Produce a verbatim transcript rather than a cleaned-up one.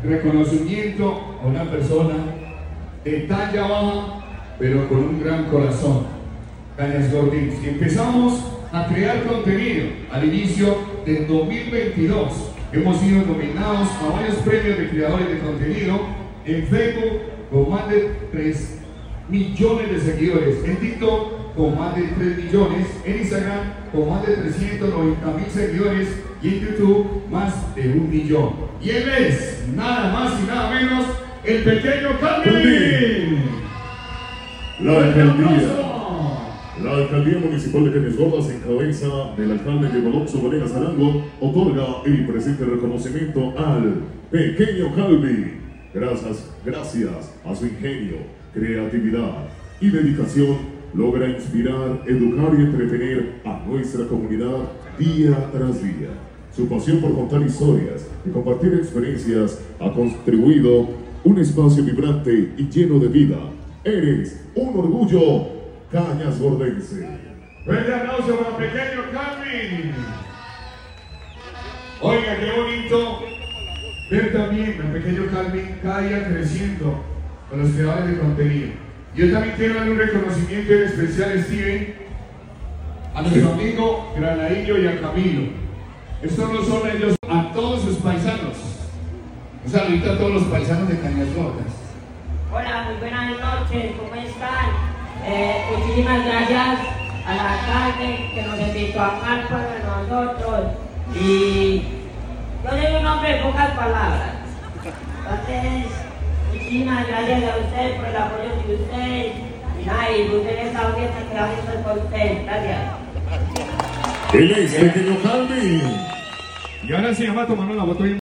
reconocimiento a una persona de talla baja, pero con un gran corazón. Cañas Gordín. Y empezamos a crear contenido al inicio del dos mil veintidós. Hemos sido nominados a varios premios de creadores de contenido en Facebook con más de tres millones de seguidores, en TikTok con más de tres millones, en Instagram con más de trescientos noventa mil seguidores y en YouTube más de un millón. Y él es nada más y nada menos el pequeño Calvin. La alcaldía, la alcaldía municipal de Cañas Gordas, en cabeza del alcalde Diego Alonso Vanegas Arango, otorga el presente reconocimiento al pequeño Calvin. Gracias, gracias a su ingenio, creatividad y dedicación, logra inspirar, educar y entretener a nuestra comunidad día tras día. Su pasión por contar historias y compartir experiencias ha contribuido un espacio vibrante y lleno de vida. Eres un orgullo Cañas Gordense. Fuerte aplauso para el pequeño Calvin. Oiga, qué bonito ver también al pequeño Calvin cada día creciendo con los creadores de contenido. Yo también quiero dar un reconocimiento en especial, Steven, a nuestro amigo Granadillo y a Camilo. Estos no son ellos, a todos sus paisanos. Un saludito a todos los paisanos de Cañas Gordas. Hola, muy buenas noches, ¿cómo están? Eh, muchísimas gracias al alcalde que nos invitó a hablar para nosotros. Y yo soy un hombre de pocas palabras. Entonces, muchísimas gracias a ustedes por el apoyo de ustedes. Y nada, y ustedes esta audiencia que vamos a hacer con ustedes. Gracias. Él es pequeño Calvin. Y ahora sí, vamos a tomar una foto.